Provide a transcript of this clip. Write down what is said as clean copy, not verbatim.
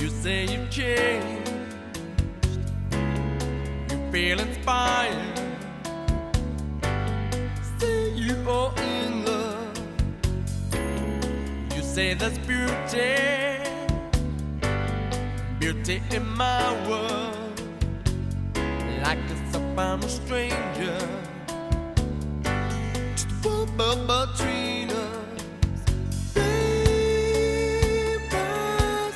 You say you've changed, you feel inspired. Say you are in love. You say there's beauty, beauty in my world. Like a found a stranger, just a bubble tree.